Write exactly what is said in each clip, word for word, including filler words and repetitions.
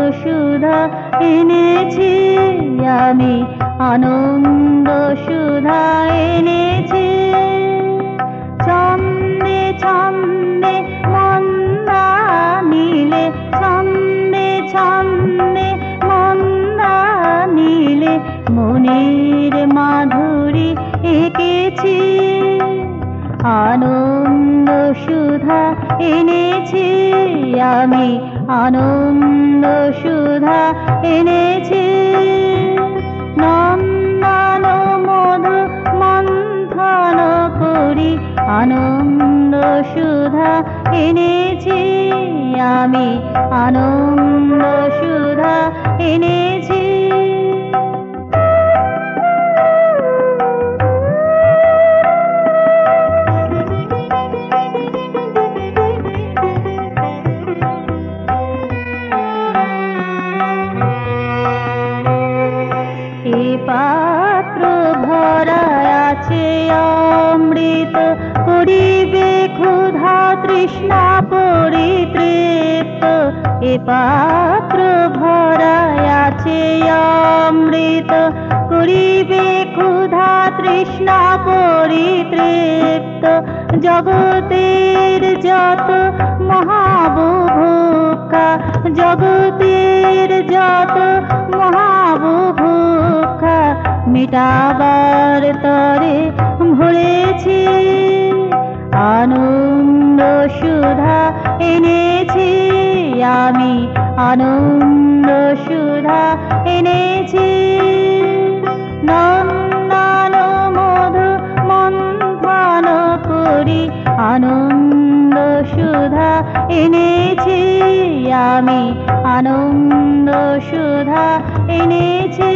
সুধা এনেছি আমি, আনন্দ সুধা এনেছি। ছন্দে ছন্দে মন্দা নীলে, ছন্দে ছন্দে মন্দা নীলে মনের মাধুরী এঁকেছি। আনন্দ সুধা এনেছি আমি, আনন্দ সুধা এনেছি। নন্দন মধু মন্থন করি আনন্দ সুধা এনেছি আমি, আনন্দ সুধা এনেছি। পাত্র ভরা আছে অমৃত, করিবে ক্ষুধা তৃষ্ণা পরিতৃপ্ত। এ পাত্র ভরা আছে অমৃত, করিবে ক্ষুধা তৃষ্ণা পরিতৃপ্ত। জগতের যত মহাবুভুক্ষা, জগতের যত মহাবুভুক্ষা মিটাবার তরে ভরেছি। আনন্দ সুধা এনেছি আমি, আনন্দ সুধা এনেছি। নন্দন মধু মন্থন করি আনন্দ সুধা এনেছি আমি, আনন্দ সুধা এনেছি।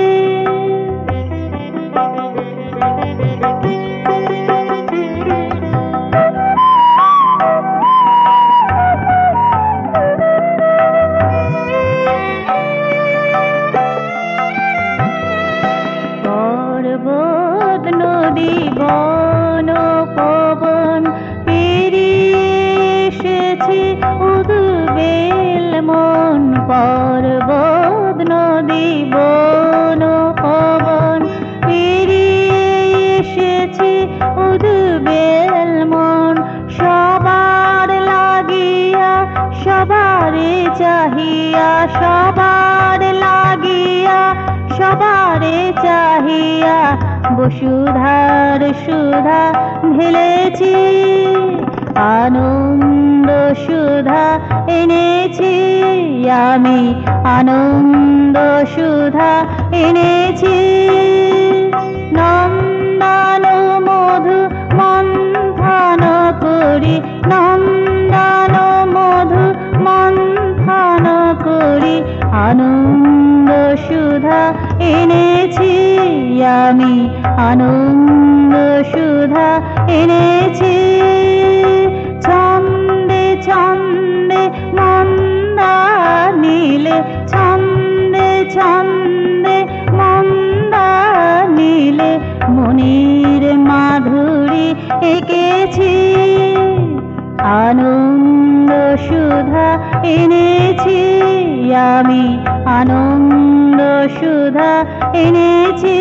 পর্বত নদী বন পবন পেরিয়ে এসেছি উদ্বেল মন। পর্বত নদী বন পবন পেরিয়ে এসেছি উদ্বেল মন। সবার লাগিয়া সবারে চাহিয়া, সবার লাগিয়া সবারে চাহিয়া বসুধার সুধা ঢেলেছি। আনন্দ সুধা এনেছি আমি, আনন্দ সুধা এনেছি। নন্দন মধু মন্থন করি, নন্দন মধু মন্থন করি আনন্দ সুধা এনেছি আমি, আনন্দ সুধা এনেছি। ছন্দে ছন্দে মন্দা নীলে, ছন্দে ছন্দে মন্দা নীলে মনের মাধুরী এঁকেছি। আনন্দ সুধা এনেছি আমি, আনন্দ সুধা এনেছি।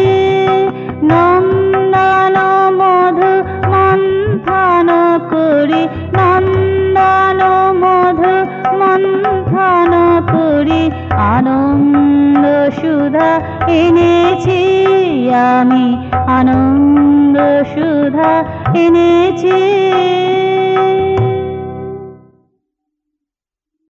নন্দন মধু মন্থন করি, নন্দন মধু মন্থন করি আনন্দ সুধা এনেছি আমি, আনন্দ সুধা এনেছি।